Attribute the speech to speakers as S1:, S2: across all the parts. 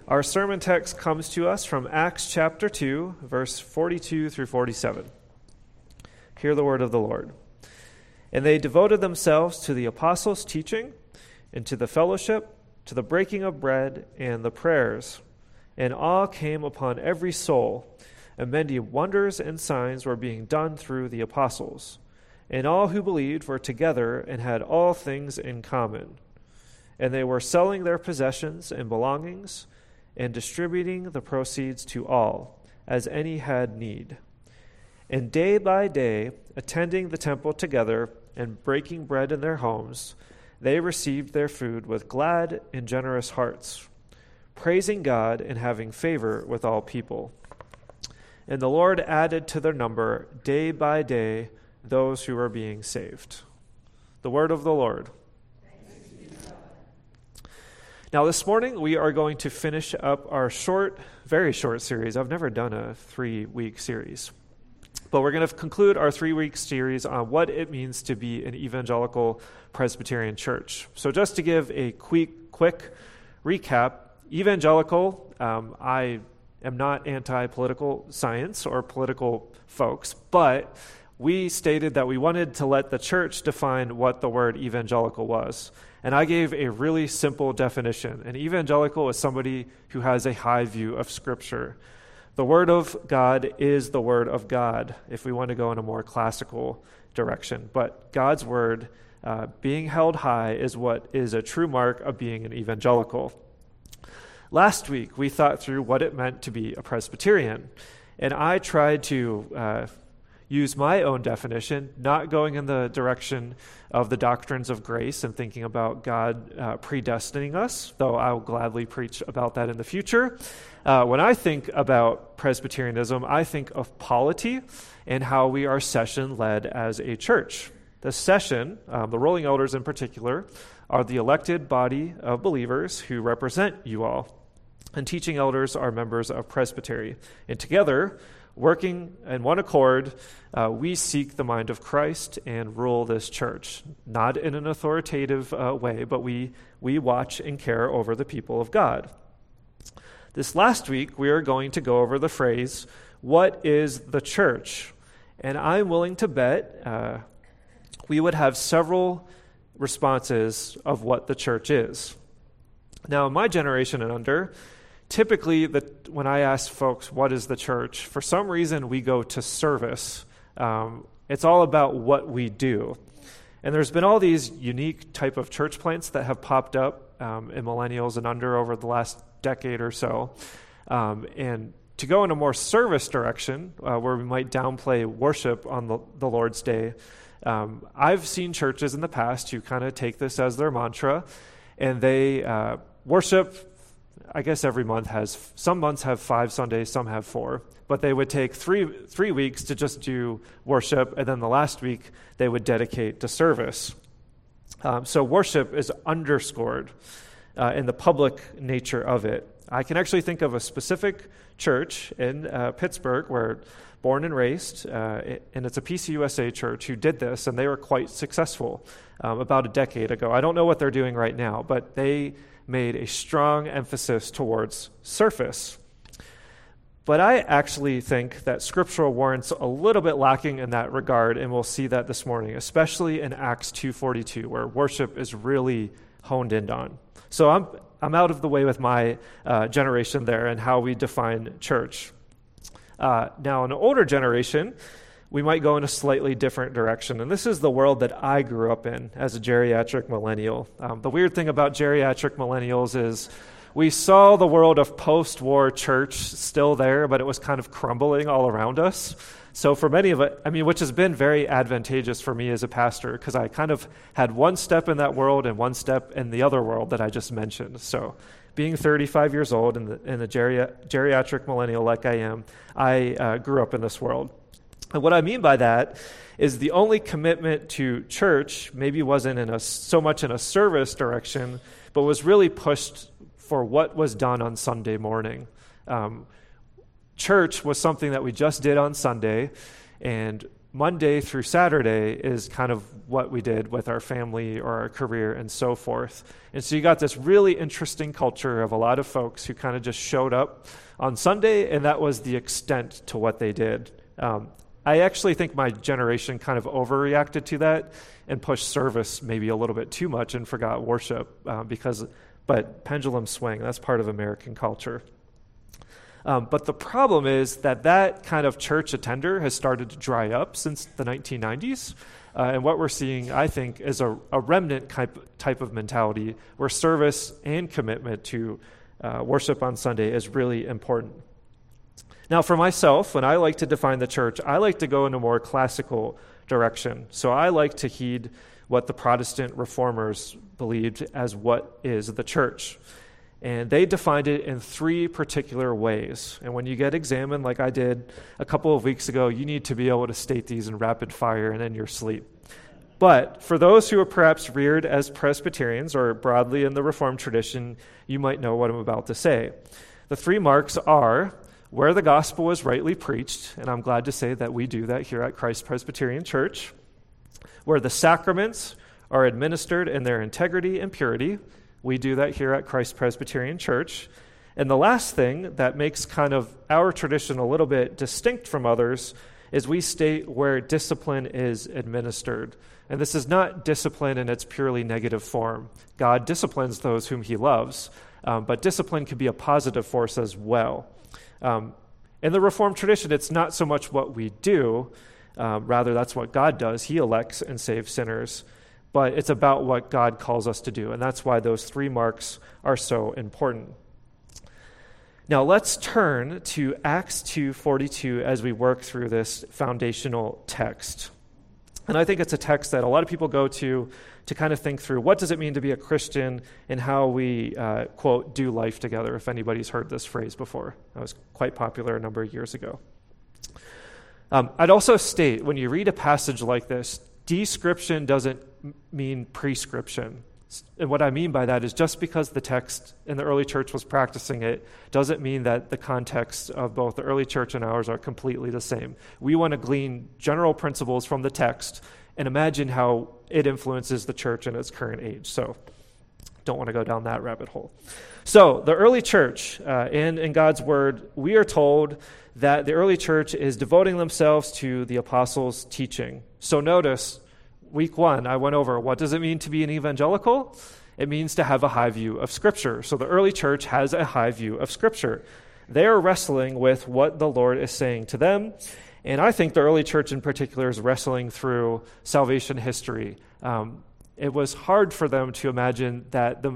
S1: Our sermon text comes to us from Acts chapter 2, verse 42 through 47. Hear the word of the Lord. And they devoted themselves to the apostles' teaching, and to the fellowship, to the breaking of bread, and the prayers. And awe came upon every soul, and many wonders and signs were being done through the apostles. And all who believed were together and had all things in common. And they were selling their possessions and belongings, and distributing the proceeds to all, as any had need. And day by day, attending the temple together and breaking bread in their homes, they received their food with glad and generous hearts, praising God and having favor with all people. And the Lord added to their number day by day those who were being saved. The word of the Lord. Now, this morning, we are going to finish up our very short series. I've never done a 3-week series. But we're going to conclude our 3-week series on what it means to be an evangelical Presbyterian church. So just to give a quick recap, evangelical, I am not anti-political science or political folks, but we stated that we wanted to let the church define what the word evangelical was. And I gave a really simple definition. An evangelical is somebody who has a high view of Scripture. The Word of God is the Word of God, if we want to go in a more classical direction. But God's Word, being held high, is what is a true mark of being an evangelical. Last week, we thought through what it meant to be a Presbyterian. And I tried to use my own definition, not going in the direction of the doctrines of grace and thinking about God predestining us, though I'll gladly preach about that in the future. When I think about Presbyterianism, I think of polity and how we are session-led as a church. The session, the ruling elders in particular, are the elected body of believers who represent you all. And teaching elders are members of presbytery. And together, working in one accord, we seek the mind of Christ and rule this church, not in an authoritative way, but we watch and care over the people of God. This last week, we are going to go over the phrase, what is the church? And I'm willing to bet we would have several responses of what the church is. Now, in my generation and under, typically, when I ask folks, what is the church, for some reason we go to service. It's all about what we do. And there's been all these unique type of church plants that have popped up in millennials and under over the last decade or so. And to go in a more service direction, where we might downplay worship on the Lord's Day, I've seen churches in the past who kind of take this as their mantra, and they worship. I guess every month some months have 5 Sundays, some have 4, but they would take three weeks to just do worship, and then the last week they would dedicate to service. So worship is underscored in the public nature of it. I can actually think of a specific church in Pittsburgh where born and raised, and it's a PCUSA church who did this, and they were quite successful about a decade ago. I don't know what they're doing right now, but they made a strong emphasis towards service. But I actually think that scriptural warrant's a little bit lacking in that regard, and we'll see that this morning, especially in Acts 2:42, where worship is really honed in on. So I'm out of the way with my generation there and how we define church. Now, an older generation, we might go in a slightly different direction. And this is the world that I grew up in as a geriatric millennial. The weird thing about geriatric millennials is we saw the world of post-war church still there, but it was kind of crumbling all around us. So for many of it, which has been very advantageous for me as a pastor, because I kind of had one step in that world and one step in the other world that I just mentioned. So being 35 years old and a geriatric millennial like I am, I grew up in this world. And what I mean by that is the only commitment to church maybe wasn't so much in a service direction, but was really pushed for what was done on Sunday morning. Church was something that we just did on Sunday, and Monday through Saturday is kind of what we did with our family or our career and so forth. And so you got this really interesting culture of a lot of folks who kind of just showed up on Sunday, and that was the extent to what they did. I actually think my generation kind of overreacted to that and pushed service maybe a little bit too much and forgot worship but pendulum swing, that's part of American culture. But the problem is that kind of church attender has started to dry up since the 1990s. And what we're seeing, I think, is a remnant type of mentality where service and commitment to worship on Sunday is really important. Now, for myself, when I like to define the church, I like to go in a more classical direction. So I like to heed what the Protestant reformers believed as what is the church. And they defined it in three particular ways. And when you get examined, like I did a couple of weeks ago, you need to be able to state these in rapid fire and in your sleep. But for those who are perhaps reared as Presbyterians or broadly in the Reformed tradition, you might know what I'm about to say. The three marks are where the gospel is rightly preached, and I'm glad to say that we do that here at Christ Presbyterian Church, where the sacraments are administered in their integrity and purity. We do that here at Christ Presbyterian Church. And the last thing that makes kind of our tradition a little bit distinct from others is we state where discipline is administered. And this is not discipline in its purely negative form. God disciplines those whom he loves, but discipline can be a positive force as well. In the Reformed tradition, it's not so much what we do, rather that's what God does. He elects and saves sinners. But it's about what God calls us to do, and that's why those three marks are so important. Now let's turn to Acts 2:42 as we work through this foundational text. And I think it's a text that a lot of people go to kind of think through what does it mean to be a Christian and how we, quote, do life together, if anybody's heard this phrase before. That was quite popular a number of years ago. I'd also state, when you read a passage like this, description doesn't mean prescription. And what I mean by that is just because the text in the early church was practicing it doesn't mean that the context of both the early church and ours are completely the same. We want to glean general principles from the text and imagine how it influences the church in its current age. So don't want to go down that rabbit hole. So the early church, and in God's word, we are told that the early church is devoting themselves to the apostles' teaching. So notice, week 1, I went over, what does it mean to be an evangelical? It means to have a high view of Scripture. So the early church has a high view of Scripture. They are wrestling with what the Lord is saying to them. And I think the early church in particular is wrestling through salvation history. It was hard for them to imagine that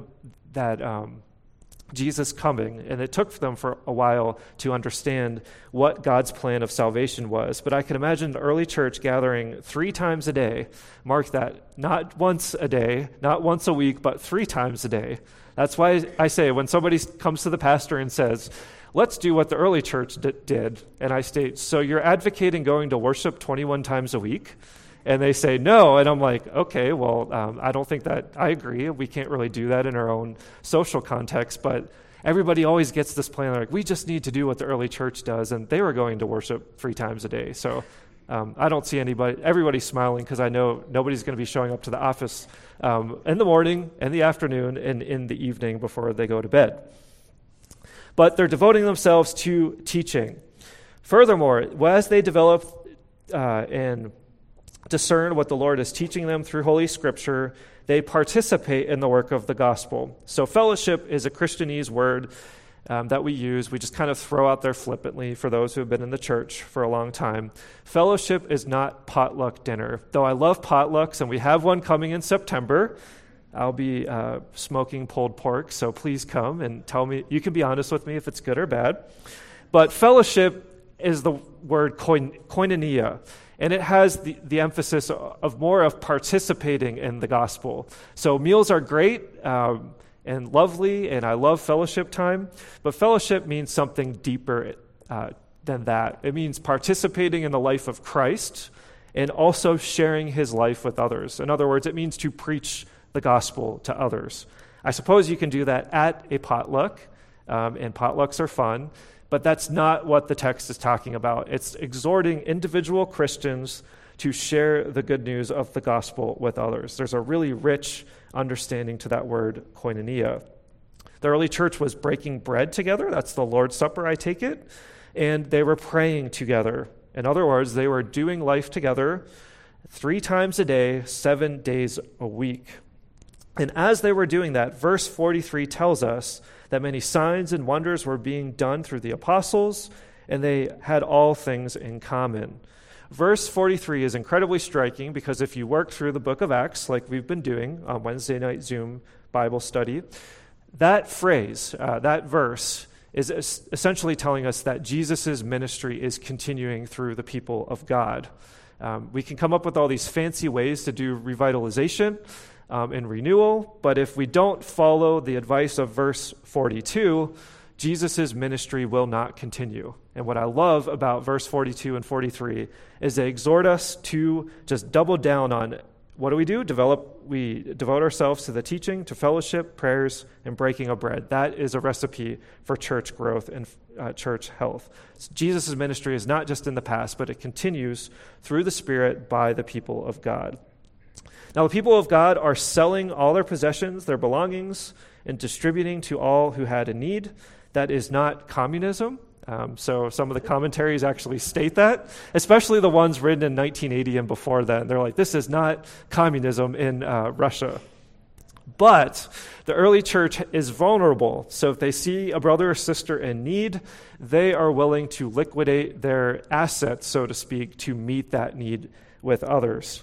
S1: Jesus coming, and it took them for a while to understand what God's plan of salvation was. But I can imagine the early church gathering 3 times a day. Mark that, not once a day, not once a week, but 3 times a day. That's why I say when somebody comes to the pastor and says, let's do what the early church did, and I state, so you're advocating going to worship 21 times a week? And they say, no. And I'm like, okay, well, I don't think that I agree. We can't really do that in our own social context. But everybody always gets this plan. Like, we just need to do what the early church does. And they were going to worship 3 times a day. So I don't see everybody's smiling because I know nobody's going to be showing up to the office in the morning, in the afternoon, and in the evening before they go to bed. But they're devoting themselves to teaching. Furthermore, as they develop and discern what the Lord is teaching them through Holy Scripture, they participate in the work of the gospel. So fellowship is a Christianese word that we use. We just kind of throw out there flippantly for those who have been in the church for a long time. Fellowship is not potluck dinner, though I love potlucks, and we have one coming in September. I'll be smoking pulled pork, so please come and tell me. You can be honest with me if it's good or bad. But fellowship is the word koinonia. And it has the emphasis of more of participating in the gospel. So meals are great and lovely, and I love fellowship time. But fellowship means something deeper than that. It means participating in the life of Christ and also sharing his life with others. In other words, it means to preach the gospel to others. I suppose you can do that at a potluck, and potlucks are fun. But that's not what the text is talking about. It's exhorting individual Christians to share the good news of the gospel with others. There's a really rich understanding to that word koinonia. The early church was breaking bread together. That's the Lord's Supper, I take it. And they were praying together. In other words, they were doing life together 3 times a day, 7 days a week. And as they were doing that, verse 43 tells us that many signs and wonders were being done through the apostles, and they had all things in common. Verse 43 is incredibly striking because if you work through the book of Acts, like we've been doing on Wednesday night Zoom Bible study, that phrase, that verse, is essentially telling us that Jesus' ministry is continuing through the people of God. We can come up with all these fancy ways to do revitalization and renewal, but if we don't follow the advice of verse 42, Jesus' ministry will not continue. And what I love about verse 42 and 43 is they exhort us to just double down on what do? We devote ourselves to the teaching, to fellowship, prayers, and breaking of bread. That is a recipe for church growth and church health. So Jesus' ministry is not just in the past, but it continues through the Spirit by the people of God. Now, the people of God are selling all their possessions, their belongings, and distributing to all who had a need. That is not communism. So some of the commentaries actually state that, especially the ones written in 1980 and before then. They're like, this is not communism in Russia. But the early church is vulnerable. So if they see a brother or sister in need, they are willing to liquidate their assets, so to speak, to meet that need with others.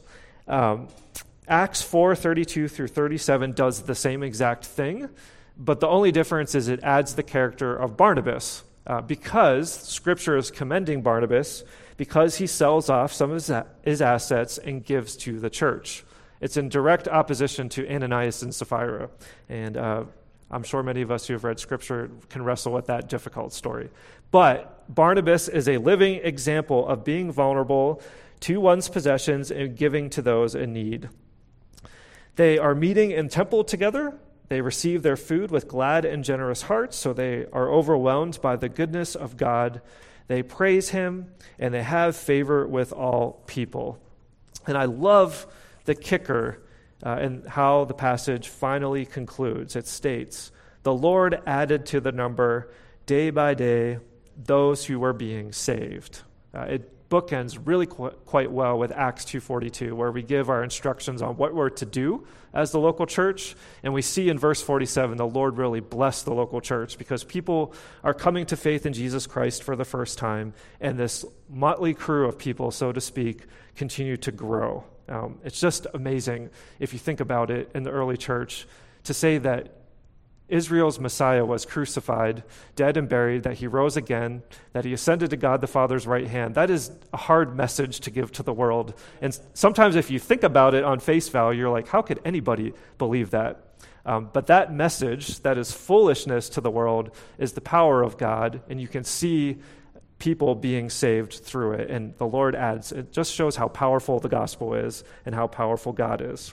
S1: Acts 4:32 through 37 does the same exact thing, but the only difference is it adds the character of Barnabas. Because Scripture is commending Barnabas because he sells off some of his assets and gives to the church. It's in direct opposition to Ananias and Sapphira. And I'm sure many of us who have read Scripture can wrestle with that difficult story. But Barnabas is a living example of being vulnerable to one's possessions and giving to those in need. They are meeting in temple together. They receive their food with glad and generous hearts, so they are overwhelmed by the goodness of God. They praise him, and they have favor with all people. And I love the kicker and how the passage finally concludes. It states, the Lord added to the number day by day those who were being saved. It bookends really quite well with Acts 2:42, where we give our instructions on what we're to do as the local church. And we see in verse 47, the Lord really blessed the local church because people are coming to faith in Jesus Christ for the first time, and this motley crew of people, so to speak, continue to grow. It's just amazing, if you think about it, in the early church, to say that Israel's Messiah was crucified, dead and buried, that he rose again, that he ascended to God the Father's right hand. That is a hard message to give to the world. And sometimes if you think about it on face value, you're like, how could anybody believe that? But that message that is foolishness to the world is the power of God, and you can see people being saved through it. And the Lord adds, it just shows how powerful the gospel is and how powerful God is.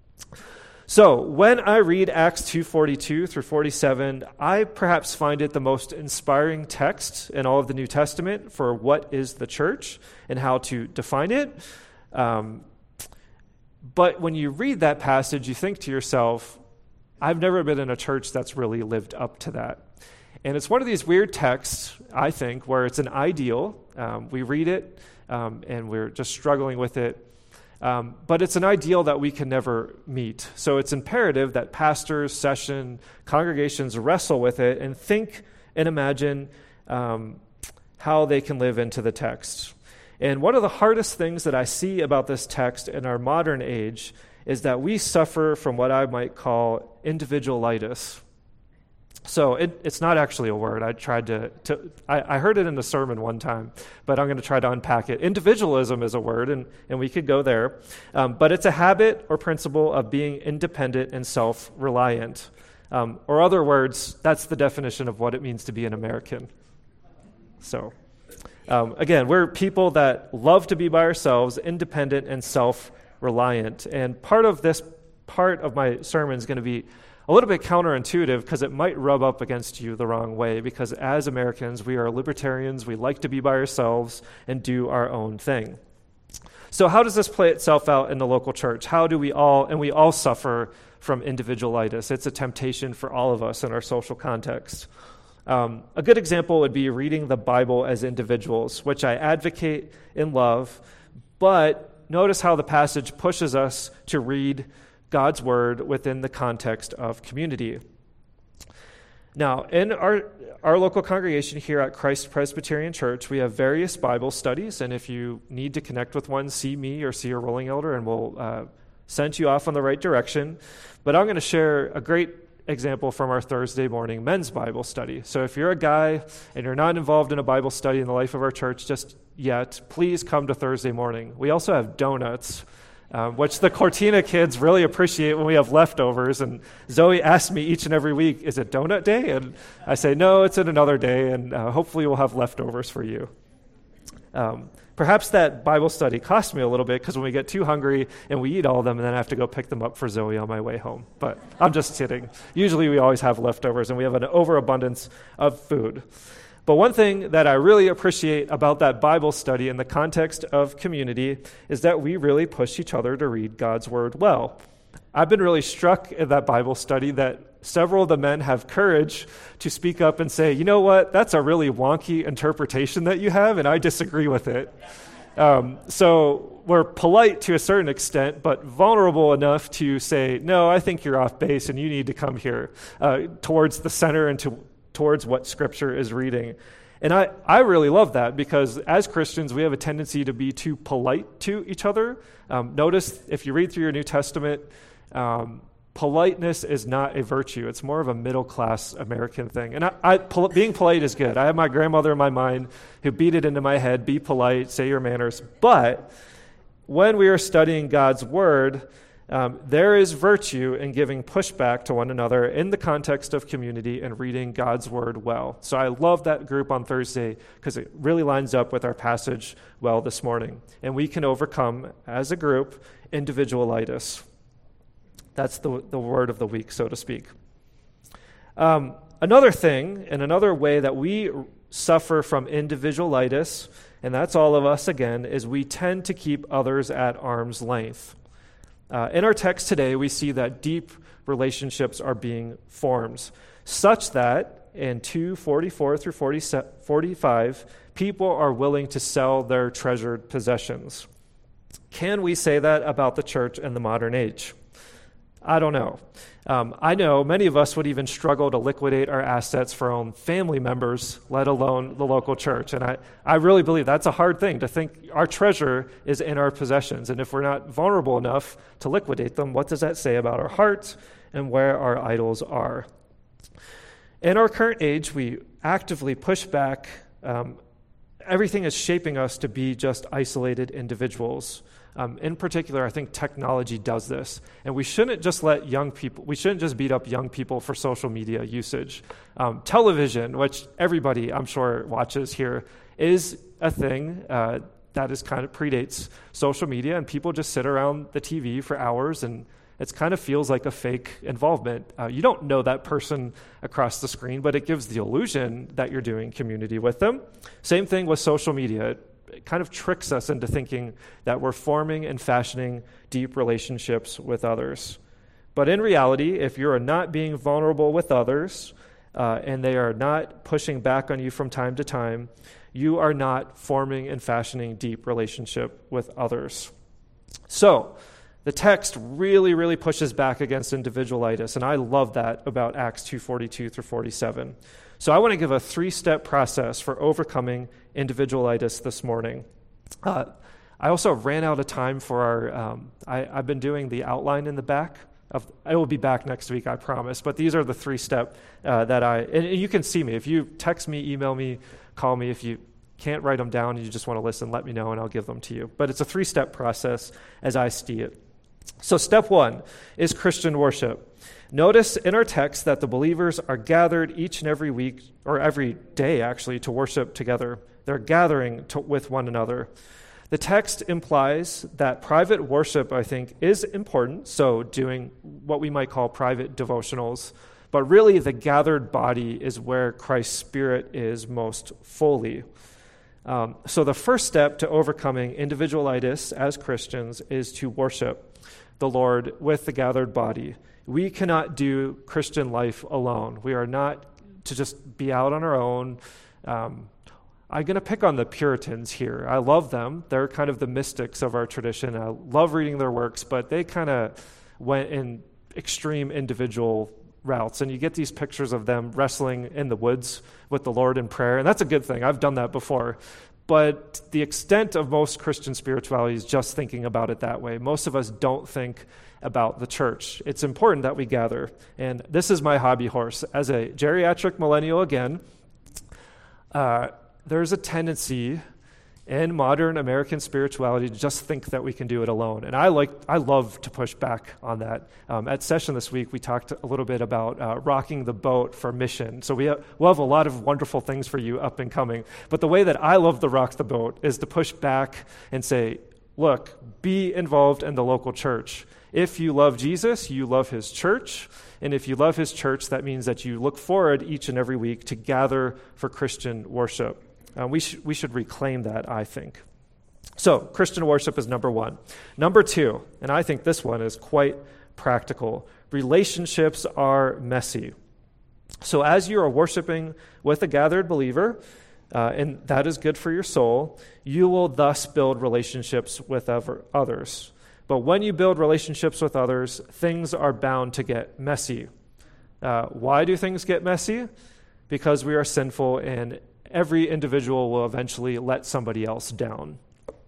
S1: So when I read Acts 2:42 through 47, I perhaps find it the most inspiring text in all of the New Testament for what is the church and how to define it. But when you read that passage, you think to yourself, I've never been in a church that's really lived up to that. And it's one of these weird texts, I think, where it's an ideal. We read it, and we're just struggling with it. But it's an ideal that we can never meet. So it's imperative that pastors, session, congregations wrestle with it and think and imagine how they can live into the text. And one of the hardest things that I see about this text in our modern age is that we suffer from what I might call individualitis. So it's not actually a word. I tried I heard it in a sermon one time, but I'm going to try to unpack it. Individualism is a word, and we could go there. But it's a habit or principle of being independent and self-reliant. Or other words, that's the definition of what it means to be an American. So, again, we're people that love to be by ourselves, independent and self-reliant. And part of my sermon is going to be a little bit counterintuitive because it might rub up against you the wrong way, because as Americans, we are libertarians. We like to be by ourselves and do our own thing. So how does this play itself out in the local church? How do we all suffer from individualitis? It's a temptation for all of us in our social context. A good example would be reading the Bible as individuals, which I advocate and love, but notice how the passage pushes us to read God's word within the context of community. Now, in our local congregation here at Christ Presbyterian Church, we have various Bible studies, and if you need to connect with one, see me or see a rolling elder, and we'll send you off on the right direction. But I'm going to share a great example from our Thursday morning men's Bible study. So if you're a guy and you're not involved in a Bible study in the life of our church just yet, please come to Thursday morning. We also have donuts, which the Cortina kids really appreciate when we have leftovers. And Zoe asks me each and every week, is it donut day? And I say, no, it's in another day, and hopefully we'll have leftovers for you. Perhaps that Bible study cost me a little bit because when we get too hungry and we eat all of them, and then I have to go pick them up for Zoe on my way home. But I'm just kidding. Usually we always have leftovers, and we have an overabundance of food. But one thing that I really appreciate about that Bible study in the context of community is that we really push each other to read God's word well. I've been really struck in that Bible study that several of the men have courage to speak up and say, you know what, that's a really wonky interpretation that you have, and I disagree with it. So we're polite to a certain extent, but vulnerable enough to say, no, I think you're off base, and you need to come here towards the center and towards what Scripture is reading. And I really love that because as Christians, we have a tendency to be too polite to each other. Notice if you read through your New Testament, politeness is not a virtue. It's more of a middle-class American thing. And being polite is good. I have my grandmother in my mind who beat it into my head, be polite, say your manners. But when we are studying God's word, there is virtue in giving pushback to one another in the context of community and reading God's word well. So I love that group on Thursday because it really lines up with our passage well this morning. And we can overcome, as a group, individualitis. That's the word of the week, so to speak. Another thing, and another way that we suffer from individualitis, and that's all of us again, is we tend to keep others at arm's length. In our text today, we see that deep relationships are being formed, such that in 2:44 through 45, people are willing to sell their treasured possessions. Can we say that about the church in the modern age? I don't know. I know many of us would even struggle to liquidate our assets for our own family members, let alone the local church. And I really believe that's a hard thing to think our treasure is in our possessions. And if we're not vulnerable enough to liquidate them, what does that say about our hearts and where our idols are? In our current age, we actively push back. Everything is shaping us to be just isolated individuals. In particular, I think technology does this. And we shouldn't just beat up young people for social media usage. Television, which everybody, I'm sure, watches here, is a thing that is kind of predates social media, and people just sit around the TV for hours, and it kind of feels like a fake involvement. You don't know that person across the screen, but it gives the illusion that you're doing community with them. Same thing with social media. It kind of tricks us into thinking that we're forming and fashioning deep relationships with others. But in reality, if you're not being vulnerable with others and they are not pushing back on you from time to time, you are not forming and fashioning deep relationship with others. So the text really, really pushes back against individualitis, and I love that about Acts 2:42 through 47. So I want to give a 3-step process for overcoming individualitis this morning. I also ran out of time for our, I've been doing the outline in the back. I will be back next week, I promise. But these are the 3-step and you can see me. If you text me, email me, call me. If you can't write them down and you just want to listen, let me know and I'll give them to you. But it's a 3-step process as I see it. So step 1 is Christian worship. Notice in our text that the believers are gathered each and every week, or every day actually, to worship together. They're gathering with one another. The text implies that private worship, I think, is important, so doing what we might call private devotionals, but really the gathered body is where Christ's Spirit is most fully. So the first step to overcoming individualitis as Christians is to worship the Lord with the gathered body. We cannot do Christian life alone. We are not to just be out on our own. I'm going to pick on the Puritans here. I love them. They're kind of the mystics of our tradition. I love reading their works, but they kind of went in extreme individual routes. And you get these pictures of them wrestling in the woods with the Lord in prayer. And that's a good thing. I've done that before. But the extent of most Christian spirituality is just thinking about it that way. Most of us don't think about the church. It's important that we gather. And this is my hobby horse. As a geriatric millennial again, there's a tendency in modern American spirituality to just think that we can do it alone. And I love to push back on that. At session this week, we talked a little bit about rocking the boat for mission. So we'll have a lot of wonderful things for you up and coming. But the way that I love to rock the boat is to push back and say, look, be involved in the local church. If you love Jesus, you love his church. And if you love his church, that means that you look forward each and every week to gather for Christian worship. We should reclaim that, I think. So, Christian worship is number one. Number two, and I think this one is quite practical, relationships are messy. So as you are worshiping with a gathered believer, and that is good for your soul, you will thus build relationships with others. But when you build relationships with others, things are bound to get messy. Why do things get messy? Because we are sinful, and every individual will eventually let somebody else down.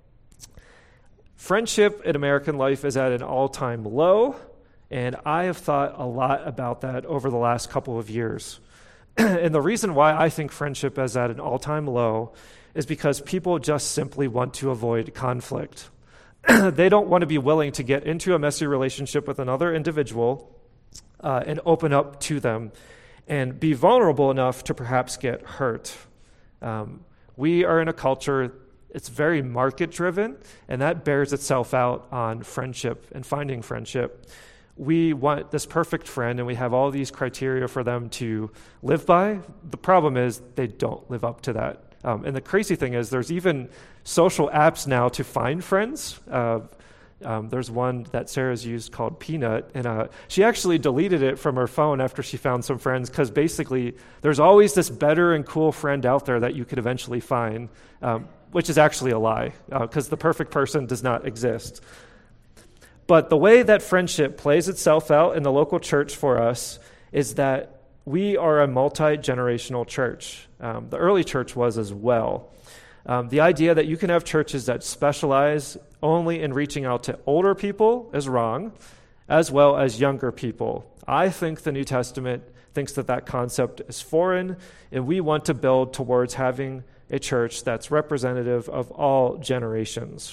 S1: Friendship in American life is at an all-time low, and I have thought a lot about that over the last couple of years. And the reason why I think friendship is at an all-time low is because people just simply want to avoid conflict. They don't want to be willing to get into a messy relationship with another individual and open up to them and be vulnerable enough to perhaps get hurt. We are in a culture, it's very market-driven, and that bears itself out on friendship and finding friendship. We want this perfect friend, and we have all these criteria for them to live by. The problem is they don't live up to that. And the crazy thing is there's even social apps now to find friends. There's one that Sarah's used called Peanut, and she actually deleted it from her phone after she found some friends because basically there's always this better and cool friend out there that you could eventually find, which is actually a lie because the perfect person does not exist. But the way that friendship plays itself out in the local church for us is that we are a multi-generational church. The early church was as well. The idea that you can have churches that specialize only in reaching out to older people is wrong, as well as younger people. I think the New Testament thinks that concept is foreign, and we want to build towards having a church that's representative of all generations.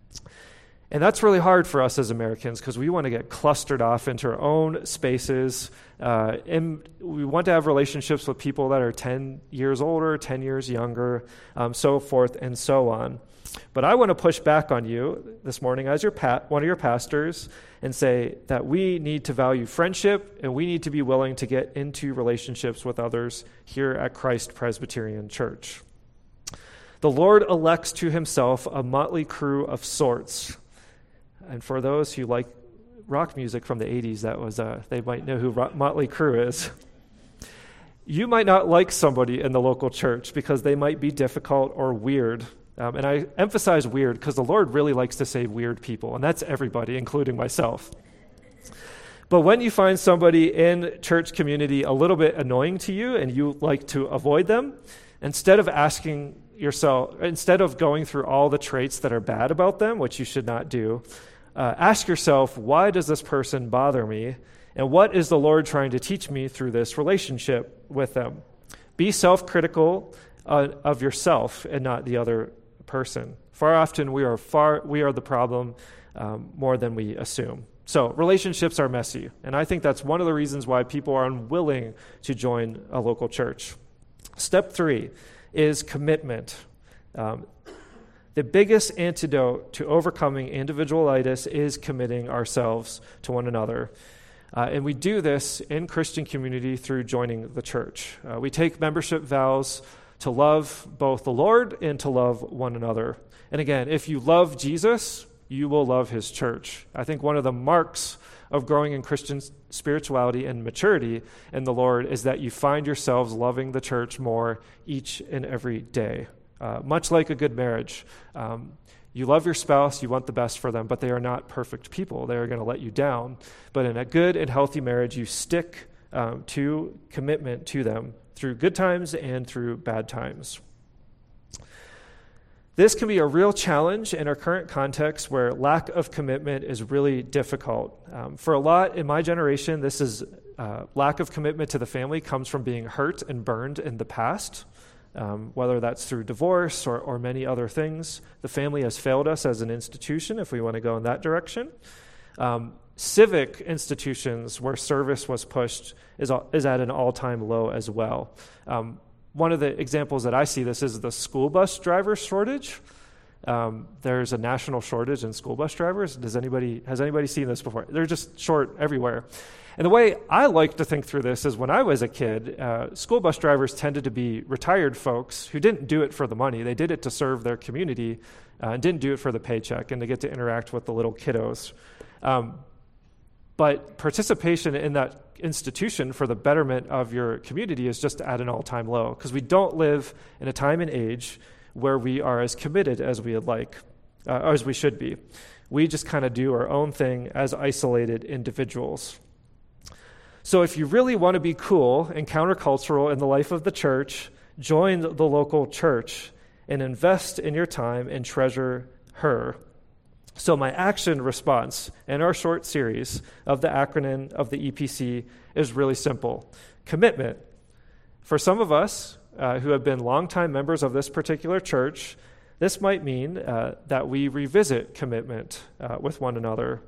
S1: And that's really hard for us as Americans because we want to get clustered off into our own spaces. And we want to have relationships with people that are 10 years older, 10 years younger, so forth and so on. But I want to push back on you this morning as one of your pastors and say that we need to value friendship and we need to be willing to get into relationships with others here at Christ Presbyterian Church. The Lord elects to himself a motley crew of sorts. And for those who like rock music from the 80s, that was they might know who Motley Crue is. You might not like somebody in the local church because they might be difficult or weird. And I emphasize weird because the Lord really likes to say weird people, and that's everybody, including myself. But when you find somebody in church community a little bit annoying to you and you like to avoid them, instead of going through all the traits that are bad about them, which you should not do, ask yourself, why does this person bother me? And what is the Lord trying to teach me through this relationship with them? Be self-critical of yourself and not the other person. Far often we are the problem more than we assume. So relationships are messy, and I think that's one of the reasons why people are unwilling to join a local church. Step 3 is commitment. The biggest antidote to overcoming individualitis is committing ourselves to one another. And we do this in Christian community through joining the church. We take membership vows to love both the Lord and to love one another. And again, if you love Jesus, you will love his church. I think one of the marks of growing in Christian spirituality and maturity in the Lord is that you find yourselves loving the church more each and every day. Much like a good marriage. You love your spouse, you want the best for them, but they are not perfect people. They are going to let you down. But in a good and healthy marriage, you stick to commitment to them through good times and through bad times. This can be a real challenge in our current context where lack of commitment is really difficult. For a lot in my generation, this is lack of commitment to the family comes from being hurt and burned in the past, whether that's through divorce or many other things. The family has failed us as an institution, if we want to go in that direction. Civic institutions where service was pushed is at an all-time low as well. One of the examples that I see this is the school bus driver shortage. There's a national shortage in school bus drivers. Has anybody seen this before? They're just short everywhere. And the way I like to think through this is when I was a kid, school bus drivers tended to be retired folks who didn't do it for the money. They did it to serve their community and didn't do it for the paycheck and to get to interact with the little kiddos. But participation in that institution for the betterment of your community is just at an all-time low because we don't live in a time and age where we are as committed as we would like, or as we should be. We just kind of do our own thing as isolated individuals. So if you really want to be cool and countercultural in the life of the church, join the local church and invest in your time and treasure her. So my action response in our short series of the acronym of the EPC is really simple. Commitment. For some of us who have been longtime members of this particular church, this might mean that we revisit commitment with one another.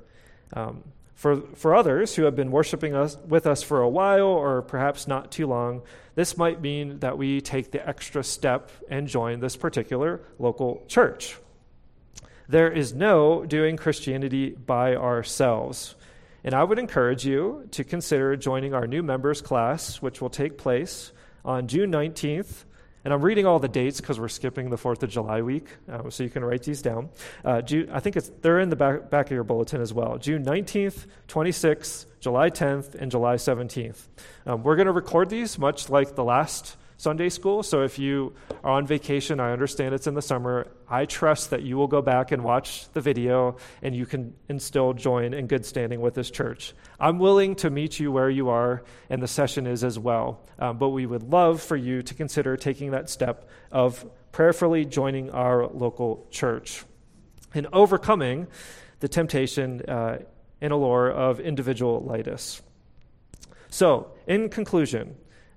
S1: For others who have been worshiping with us for a while or perhaps not too long, this might mean that we take the extra step and join this particular local church. There is no doing Christianity by ourselves. And I would encourage you to consider joining our new members class, which will take place on June 19th. And I'm reading all the dates because we're skipping the 4th of July week, so you can write these down. I think they're in the back of your bulletin as well. June 19th, 26th, July 10th, and July 17th. We're going to record these much like the last Sunday school, so if you are on vacation, I understand it's in the summer, I trust that you will go back and watch the video and you can still join in good standing with this church. I'm willing to meet you where you are, and the session is as well, but we would love for you to consider taking that step of prayerfully joining our local church and overcoming the temptation and allure of individualitis. So, in conclusion,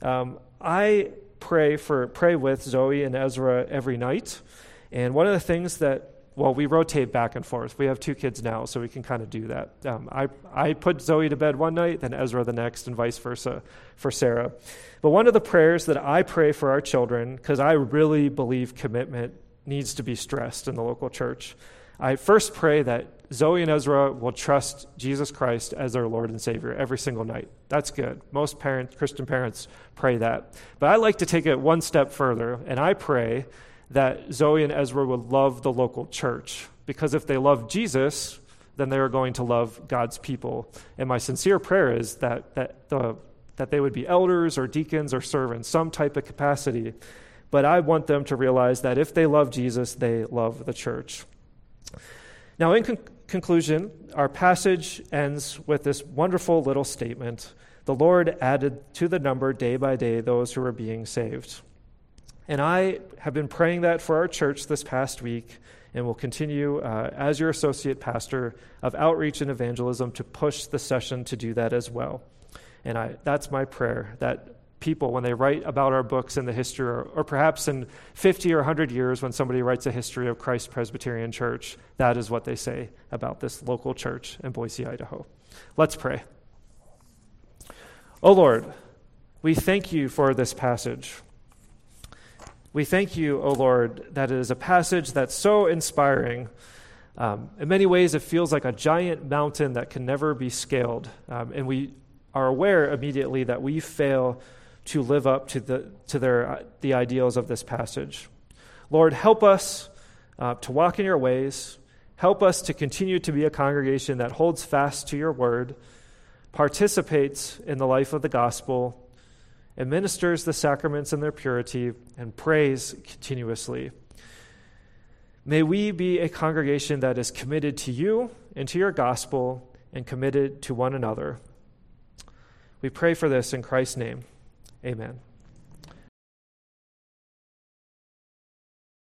S1: I pray with Zoe and Ezra every night. And one of the things we rotate back and forth. We have 2 kids now, so we can kind of do that. I put Zoe to bed one night, then Ezra the next, and vice versa for Sarah. But one of the prayers that I pray for our children, because I really believe commitment needs to be stressed in the local church, I first pray that Zoe and Ezra will trust Jesus Christ as their Lord and Savior every single night. That's good. Most Christian parents pray that. But I like to take it one step further, and I pray that Zoe and Ezra will love the local church, because if they love Jesus, then they are going to love God's people. And my sincere prayer is that they would be elders or deacons or serve in some type of capacity. But I want them to realize that if they love Jesus, they love the church. Now, in conclusion, our passage ends with this wonderful little statement: the Lord added to the number day by day those who were being saved. And I have been praying that for our church this past week, and will continue as your associate pastor of outreach and evangelism to push the session to do that as well. And that's my prayer, that people, when they write about our books in the history, or perhaps in 50 or 100 years when somebody writes a history of Christ Presbyterian Church, that is what they say about this local church in Boise, Idaho. Let's pray. O Lord, we thank you for this passage. We thank you, O Lord, that it is a passage that's so inspiring. In many ways, it feels like a giant mountain that can never be scaled. And we are aware immediately that we fail to live up to the ideals of this passage. Lord, help us to walk in your ways. Help us to continue to be a congregation that holds fast to your word, participates in the life of the gospel, administers the sacraments in their purity, and prays continuously. May we be a congregation that is committed to you and to your gospel and committed to one another. We pray for this in Christ's name. Amen.